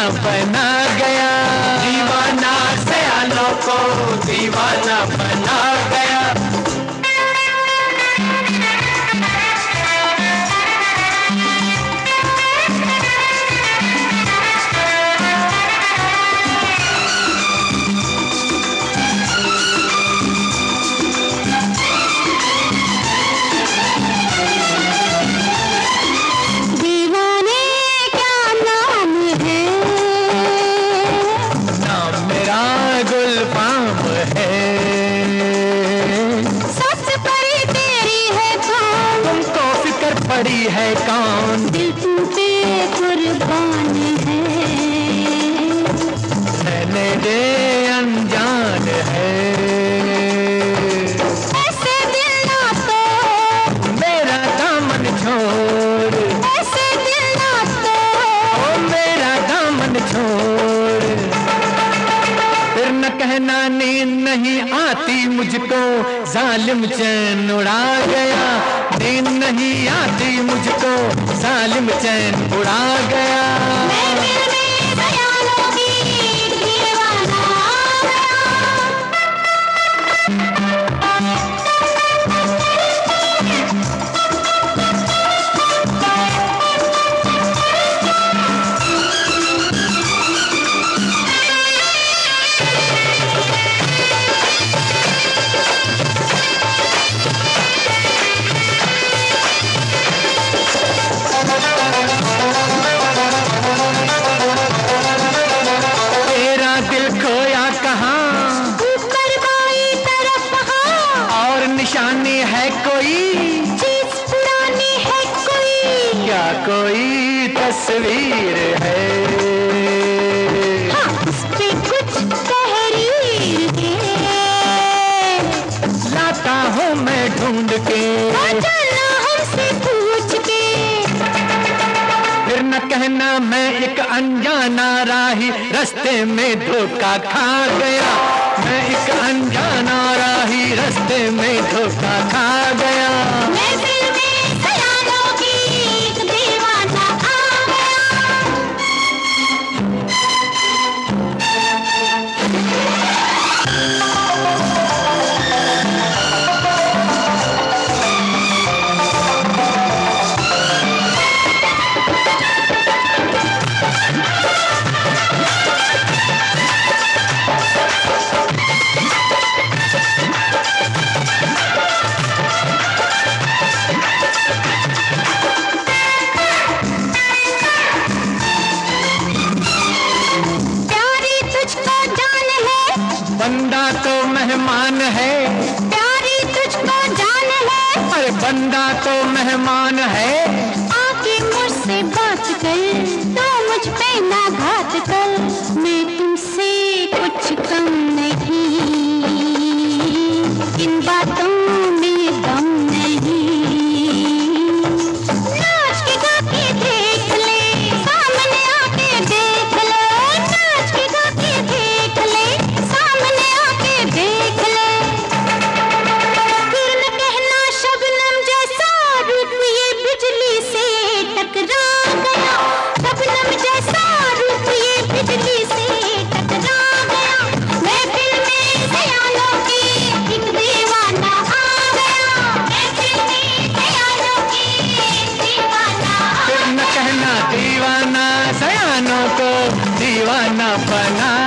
बना गया, दीवाना सयानों को दीवाना बना गया। पड़ी है कौन दिल तुम पे कुर्बान है, रहने दे अनजान है। ऐसे दिल ना तो मेरा दामन छोड़, ऐसे दिल ना तो ओ मेरा दामन छोड़। फिर न कहना नींद नहीं आती मुझको, जालिम चैन उड़ा गया। नींद नहीं आती मुझको, जालिम चैन उड़ा गया। मैं दिल में ख्यालों की दीवाना निशानी है कोई, चीज पुरानी है कोई, क्या कोई तस्वीर है? हाँ, उस पे कुछ तहरीर है, लाता हूँ मैं ढूंढ के, जाना हमसे पूछ के। फिर न कहना मैं एक अनजाना राही, रास्ते में धोखा खा गया। मैं एक अनजाना राही, रास्ते में धोखा खा गया। मैं दिल में ख्यालों की एक दीवाना आ गया। बंदा तो मेहमान है, प्यारी तुझको जान है, अरे बंदा तो मेहमान है। आके मुझसे बात कर, तो मुझ पे ना घात कर, मैं तुमसे कुछ कम नहीं, इन बातों में दम नहीं। नाच के गा के देख ले, सामने आके देख ले, नाच के गा के देख ले, सामने आके देख ले। फिर न कहना शबनम जैसा रूप ये बिजली से टकरा गया, शबनम जैसा रूप ये बिजली से टकरा गया। मैं दिल में ख्यालों की एक दीवाना आ गया, मैं दिल में ख्यालों की एक दीवाना आ गया। फिर न कहना दीवाना सयानों को दीवाना बना